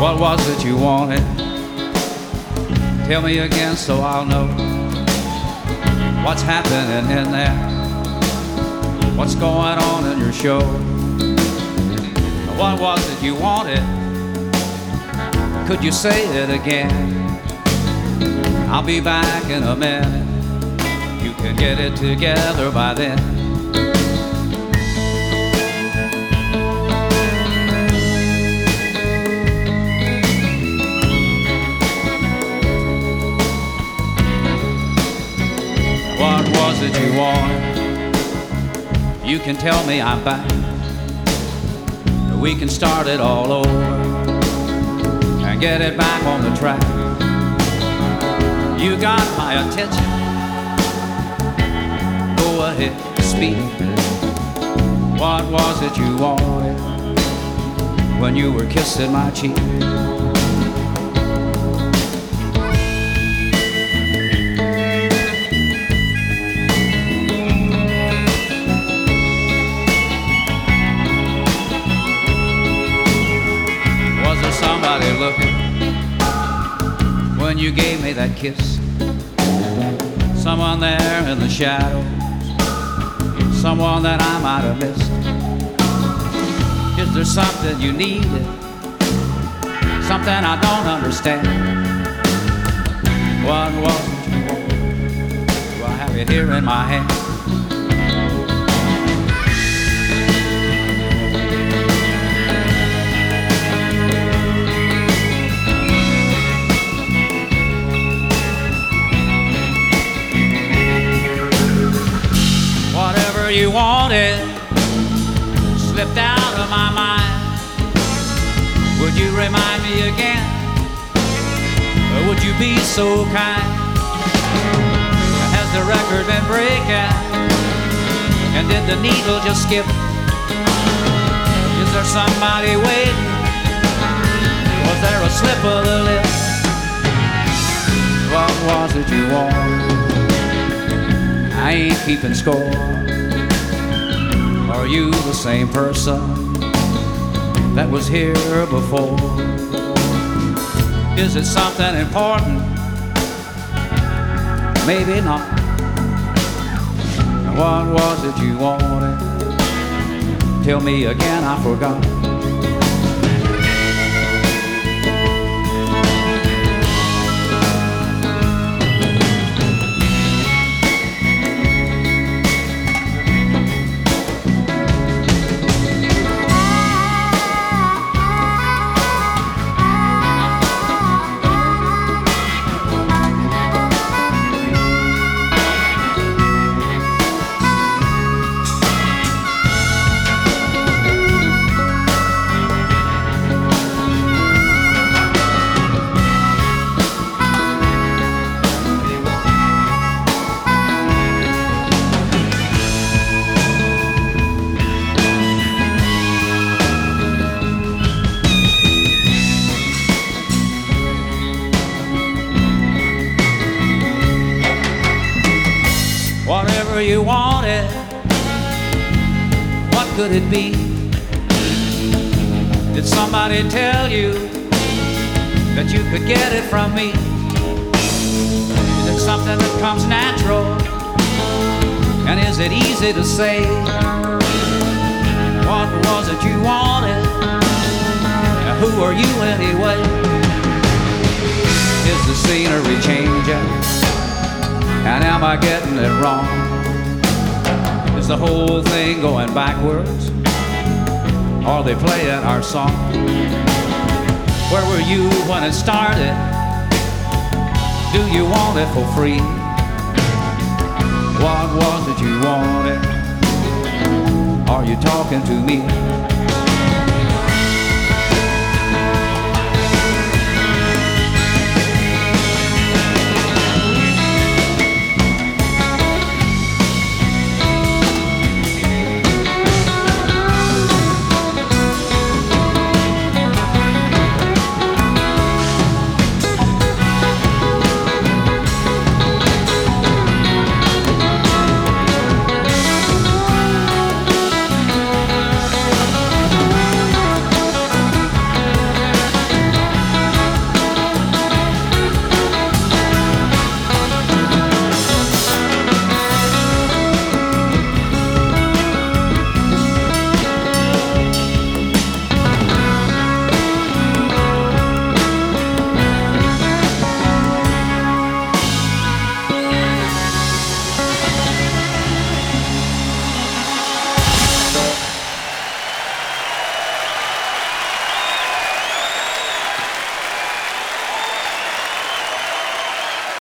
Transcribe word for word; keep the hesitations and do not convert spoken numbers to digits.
What was it you wanted? Tell me again so I'll know what's happening in there. What's going on in your show? What was it you wanted? Could you say it again? I'll be back in a minute. You can get it together by then. What was it you wanted? You can tell me I'm back. We can start it all over and get it back on the track. You got my attention. Go ahead, speak. What was it you wanted when you were kissing my cheek? Somebody looking when you gave me that kiss? Someone there in the shadows, someone that I might have missed. Is there something you needed, something I don't understand? What was it you wanted? Do I have it here in my hand? You wanted slipped out of my mind. Would you remind me again? Or would you be so kind? Has the record been breaking? And did the needle just skip? Is there somebody waiting? Was there a slip of the lip? What was it you wanted? I ain't keeping score. Are you the same person that was here before? Is it something important? Maybe not. What was it you wanted? Tell me again, I forgot. Whatever you wanted, what could it be? Did somebody tell you that you could get it from me? Is it something that comes natural? And is it easy to say? What was it you wanted? Now, who are you anyway? Is the scenery changing? And am I getting it wrong? Is the whole thing going backwards? Are they playing our song? Where were you when it started? Do you want it for free? What was it you wanted? Are you talking to me?